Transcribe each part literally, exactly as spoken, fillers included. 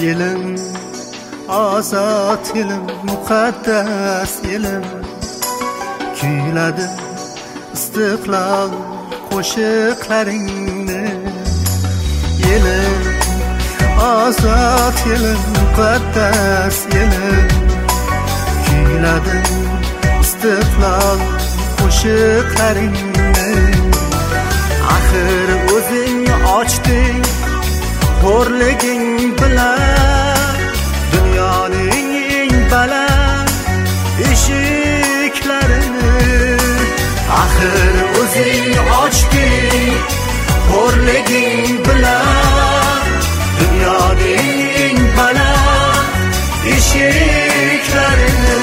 Yelim azat yelim, muqaddas yelim, kuyladi istiqlol qo'shiqlaringni. Yelim azat yelim, muqaddas yelim, kuyladi istiqlol qo'shiqlaringni. Axir o'zing ochding xo'rliging bilan dunyoning eng baland eshiklarini. Axir o'zing ochding xo'rliging bilan dunyoning eng baland eshiklarini.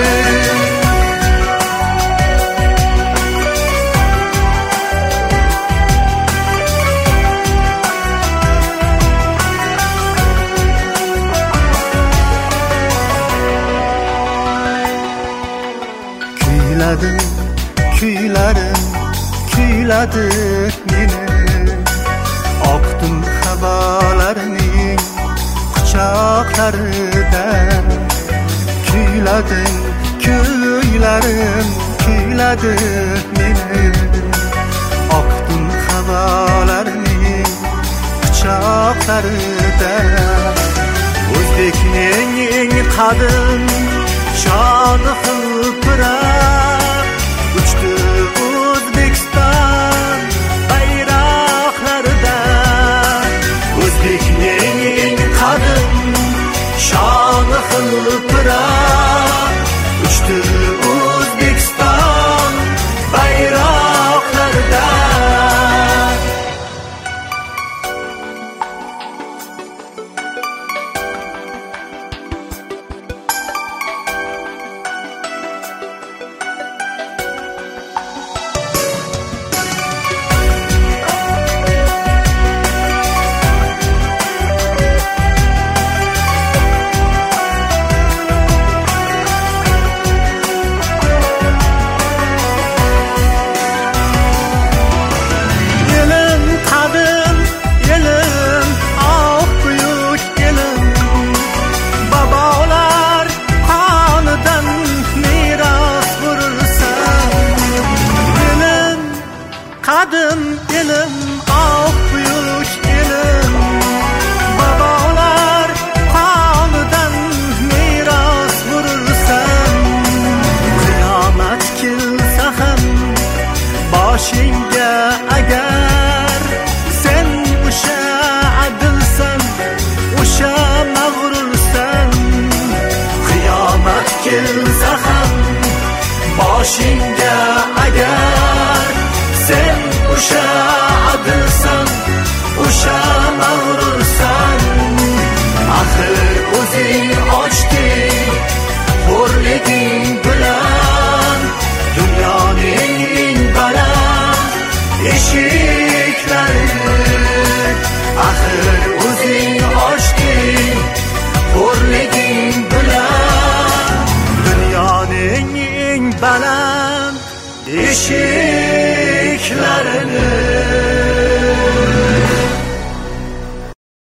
Kuyladi, kuylarim, kuyladi meni. Oqdim havolarining quchoqlarida. Kuyladi, kuylarim, kuyladi meni. Oqdim havolarining quchoqlarida. O'zbekning eng qadim shoni hilpirab uchdi O'zbekiston bayroqlarida. O'zbekning eng qadim shoni hilpirab uchdi O'zbekiston bayroqlarida. Qadim elim, oq buyuk elim, babolar qonidan meros bo'lsan. Qiyomat kelsa ham boshingga agar sen o'sha adilsan, o'sha mag'rursan. Qiyomat kelsa ham boshingga agar sen o'sha adilsan, o'sha mag'rursan. Axir o'zing ochding xo'rliging bilan dunyoning eng baland eshiklarini. Axir o'zing ochding xo'rliging bilan dunyoning eng baland eshik